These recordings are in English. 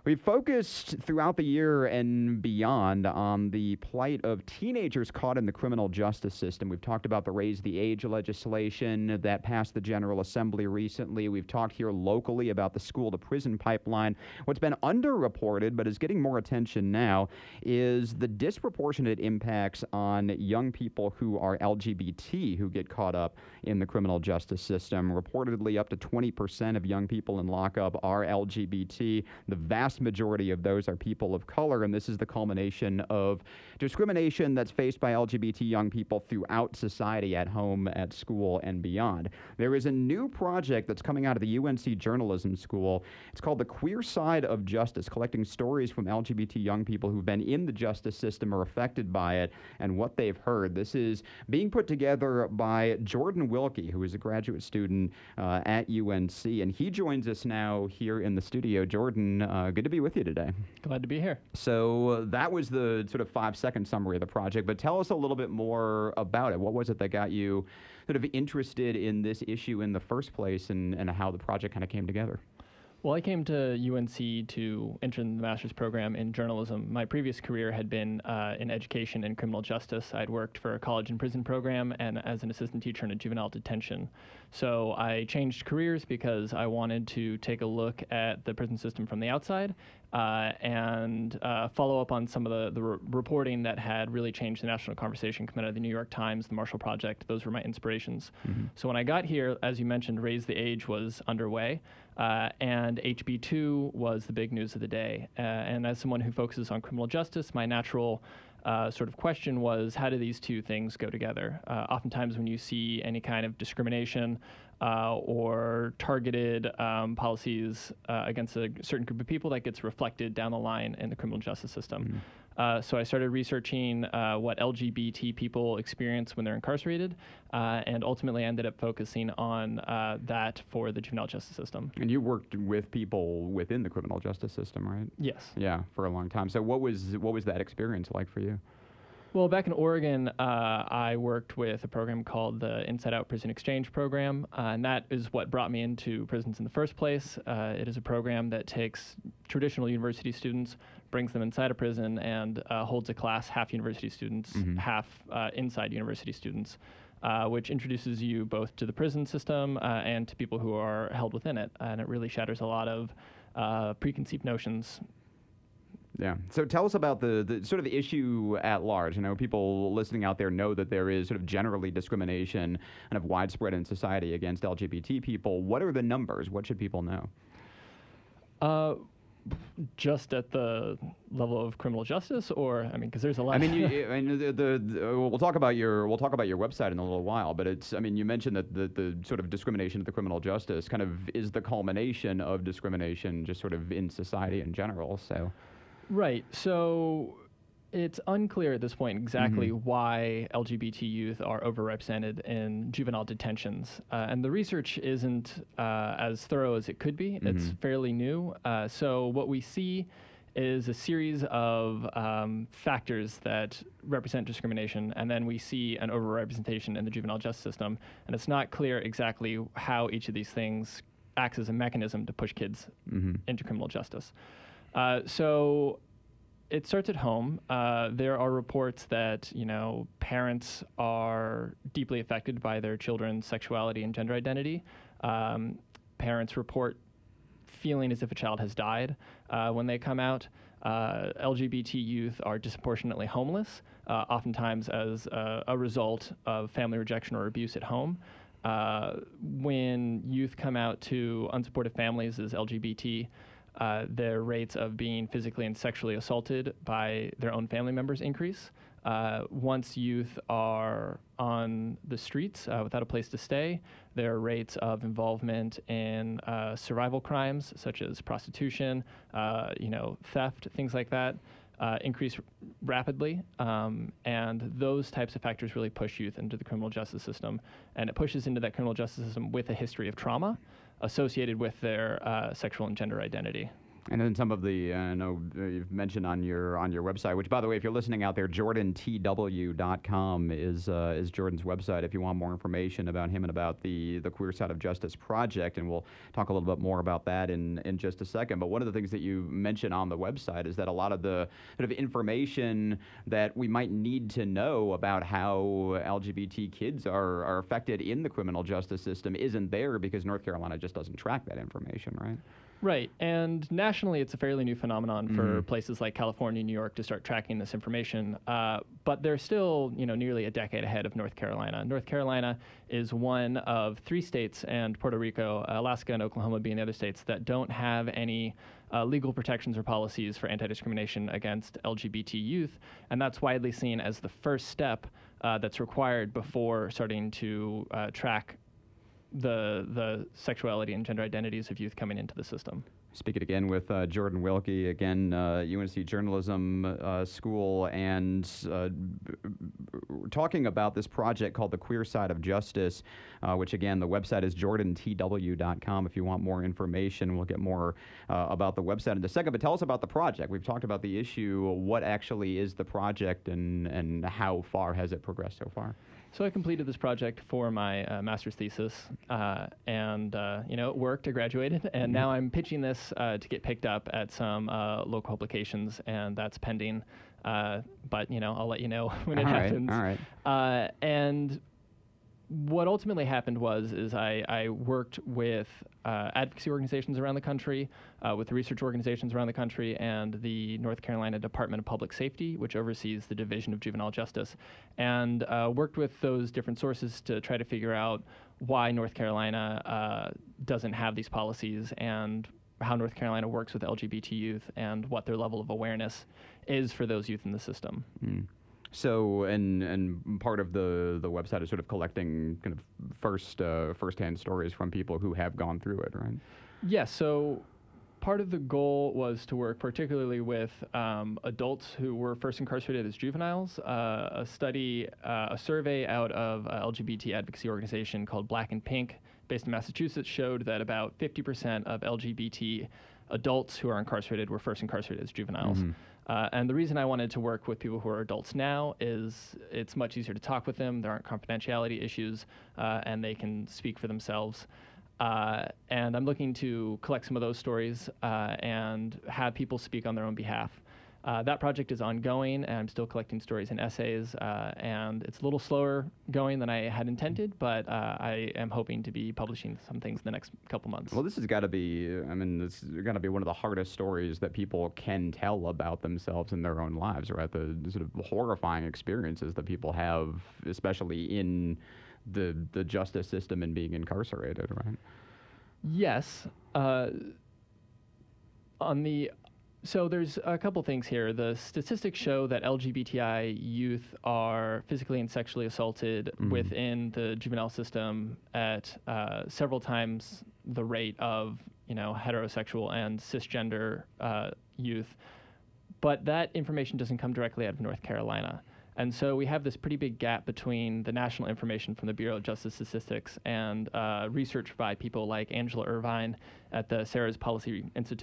We've focused throughout the year and beyond on the plight of teenagers caught in the criminal justice system. We've talked about the Raise the Age legislation that passed the General Assembly recently. We've talked here locally about the school to prison pipeline. What's been underreported but is getting more attention now is the disproportionate impacts on young people who are LGBT who get caught up in the criminal justice system. Reportedly, up to 20% of young people in lockup are LGBT. The vast majority of those are people of color, and this is the culmination of discrimination that's faced by LGBT young people throughout society, at home, at school, and beyond. There is a new project that's coming out of the UNC Journalism School. It's called The Queer Side of Justice, collecting stories from LGBT young people who've been in the justice system or affected by it and what they've heard. This is being put together by Jordan Wilkie, who is a graduate student at UNC, and he joins us now here in the studio. Jordan, good to be with you today. Glad to be here. So that was the sort of 5-second summary of the project, but tell us a little bit more about it. What was it that got you sort of interested in this issue in the first place, and how the project kind of came together? Well, I came to UNC to enter the master's program in journalism. My previous career had been in education and criminal justice. I'd worked for a college and prison program and as an assistant teacher in a juvenile detention. So I changed careers because I wanted to take a look at the prison system from the outside and follow up on some of the reporting that had really changed the national conversation coming out of the New York Times, the Marshall Project. Those were my inspirations. Mm-hmm. So when I got here, as you mentioned, Raise the Age was underway. And HB2 was the big news of the day. And as someone who focuses on criminal justice, my natural sort of question was, how do these two things go together? Oftentimes when you see any kind of discrimination or targeted policies against a certain group of people, that gets reflected down the line in the criminal justice system. Mm-hmm. So I started researching what LGBT people experience when they're incarcerated, and ultimately ended up focusing on that for the juvenile justice system. And you worked with people within the criminal justice system, right? Yes. Yeah, for a long time. So what was that experience like for you? Well, back in Oregon, I worked with a program called the Inside Out Prison Exchange Program, and that is what brought me into prisons in the first place. It is a program that takes traditional university students, brings them inside a prison, and holds a class half university students, mm-hmm. half inside university students, which introduces you both to the prison system and to people who are held within it. And it really shatters a lot of preconceived notions. Yeah. So tell us about the sort of issue at large. People listening out there know that there is sort of generally discrimination kind of widespread in society against LGBT people. What are the numbers? What should people know? Just at the level of criminal justice, or because there's a lot. We'll talk about your website in a little while, but you mentioned that the sort of discrimination of the criminal justice kind of is the culmination of discrimination just sort of in society in general. So. Right. So it's unclear at this point exactly mm-hmm. why LGBT youth are overrepresented in juvenile detentions. And the research isn't as thorough as it could be. Mm-hmm. It's fairly new. So what we see is a series of factors that represent discrimination, and then we see an overrepresentation in the juvenile justice system. And it's not clear exactly how each of these things acts as a mechanism to push kids mm-hmm. into criminal justice. So it starts at home. There are reports that, parents are deeply affected by their children's sexuality and gender identity. Parents report feeling as if a child has died when they come out. LGBT youth are disproportionately homeless, oftentimes as a result of family rejection or abuse at home. When youth come out to unsupportive families as LGBT, their rates of being physically and sexually assaulted by their own family members increase. Once youth are on the streets without a place to stay, their rates of involvement in survival crimes such as prostitution, theft, things like that, increase rapidly. And those types of factors really push youth into the criminal justice system. And it pushes into that criminal justice system with a history of trauma associated with their sexual and gender identity. And then some of the, I know you've mentioned on your website, which, by the way, if you're listening out there, JordanTW.com is Jordan's website if you want more information about him and about the Queer Side of Justice project, and we'll talk a little bit more about that in just a second. But one of the things that you mention on the website is that a lot of the sort of information that we might need to know about how LGBT kids are affected in the criminal justice system isn't there because North Carolina just doesn't track that information, right? Right, and nationally, it's a fairly new phenomenon for places like California and New York to start tracking this information. But they're still, nearly a decade ahead of North Carolina. North Carolina is one of 3 states, and Puerto Rico, Alaska, and Oklahoma being the other states that don't have any legal protections or policies for anti-discrimination against LGBT youth, and that's widely seen as the first step that's required before starting to track the sexuality and gender identities of youth coming into the system. Speaking again with Jordan Wilkie, again, UNC Journalism School, and talking about this project called The Queer Side of Justice, which again, the website is JordanTW.com if you want more information. We'll get more about the website in a second, but tell us about the project. We've talked about the issue. What actually is the project, and how far has it progressed so far? So I completed this project for my master's thesis, and it worked. I graduated, and now I'm pitching this to get picked up at some local publications, and that's pending. But I'll let you know when it happens. All right. And what ultimately happened is I worked with advocacy organizations around the country, with research organizations around the country, and the North Carolina Department of Public Safety, which oversees the Division of Juvenile Justice, and worked with those different sources to try to figure out why North Carolina doesn't have these policies, and how North Carolina works with LGBT youth, and what their level of awareness is for those youth in the system. So, and part of the website is sort of collecting kind of first-hand stories from people who have gone through it, right? Yes. So part of the goal was to work particularly with adults who were first incarcerated as juveniles. A survey out of LGBT advocacy organization called Black and Pink, based in Massachusetts, showed that about 50% of LGBT adults who are incarcerated were first incarcerated as juveniles. And the reason I wanted to work with people who are adults now is it's much easier to talk with them. There aren't confidentiality issues, and they can speak for themselves. And I'm looking to collect some of those stories and have people speak on their own behalf. That project is ongoing, and I'm still collecting stories and essays, and it's a little slower going than I had intended, but I am hoping to be publishing some things in the next couple months. Well, this has got to be, this is going to be one of the hardest stories that people can tell about themselves in their own lives, right? The sort of horrifying experiences that people have, especially in the justice system and being incarcerated, right? Yes. So there's a couple things here. The statistics show that LGBTI youth are physically and sexually assaulted within the juvenile system at several times the rate of heterosexual and cisgender youth. But that information doesn't come directly out of North Carolina. And so we have this pretty big gap between the national information from the Bureau of Justice Statistics and research by people like Angela Irvine at the Sarah's Policy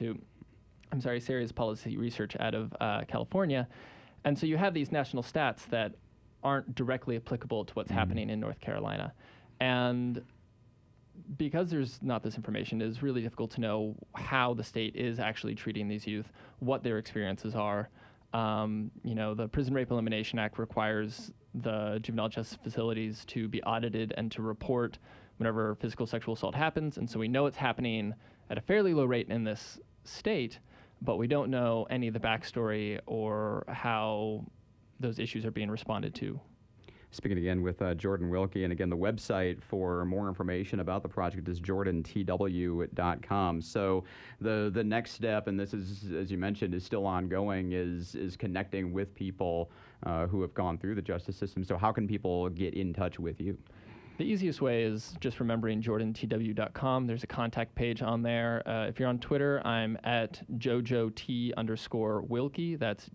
Research out of California. And so you have these national stats that aren't directly applicable to what's happening in North Carolina. And because there's not this information, it is really difficult to know how the state is actually treating these youth, what their experiences are. The Prison Rape Elimination Act requires the juvenile justice facilities to be audited and to report whenever physical sexual assault happens. And so we know it's happening at a fairly low rate in this state, but we don't know any of the backstory or how those issues are being responded to. Speaking again with Jordan Wilkie, and again, the website for more information about the project is JordanTW.com. So the next step, and this is, as you mentioned, is still ongoing, is connecting with people who have gone through the justice system. So how can people get in touch with you? The easiest way is just remembering JordanTW.com. There's a contact page on there. If you're on Twitter, I'm at JoJoT_Wilkie. That's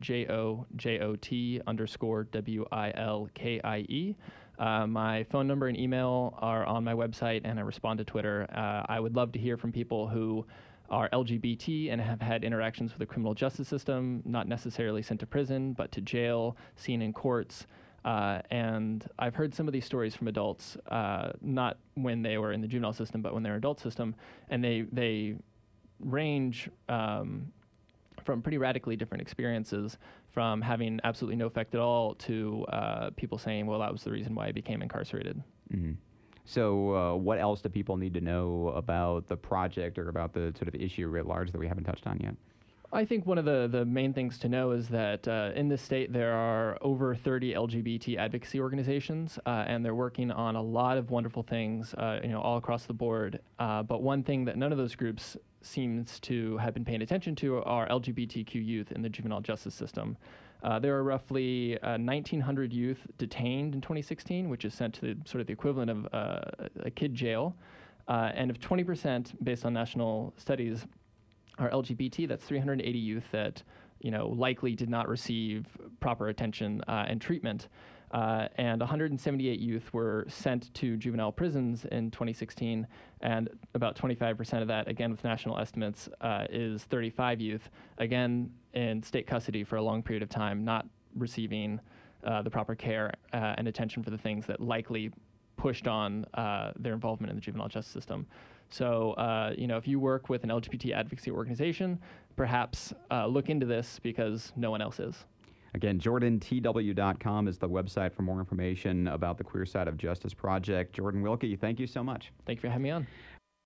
JoJoT_WILKIE. My phone number and email are on my website, and I respond to Twitter. I would love to hear from people who are LGBT and have had interactions with the criminal justice system, not necessarily sent to prison, but to jail, seen in courts. And I've heard some of these stories from adults, not when they were in the juvenile system, but when they were adult system, and they range from pretty radically different experiences, from having absolutely no effect at all to people saying, well, that was the reason why I became incarcerated. Mm-hmm. So what else do people need to know about the project or about the sort of issue writ large that we haven't touched on yet? I think one of the main things to know is that in this state there are over 30 LGBT advocacy organizations, and they're working on a lot of wonderful things, all across the board. But one thing that none of those groups seems to have been paying attention to are LGBTQ youth in the juvenile justice system. There are roughly 1,900 youth detained in 2016, which is sent to sort of the equivalent of a kid jail. And if 20%, based on national studies, are LGBT, that's 380 youth that likely did not receive proper attention and treatment. And 178 youth were sent to juvenile prisons in 2016, and about 25% of that, again with national estimates, is 35 youth, again in state custody for a long period of time, not receiving the proper care and attention for the things that likely pushed on their involvement in the juvenile justice system. So, if you work with an LGBT advocacy organization, perhaps look into this because no one else is. Again, JordanTW.com is the website for more information about the Queer Side of Justice Project. Jordan Wilke, thank you so much. Thank you for having me on.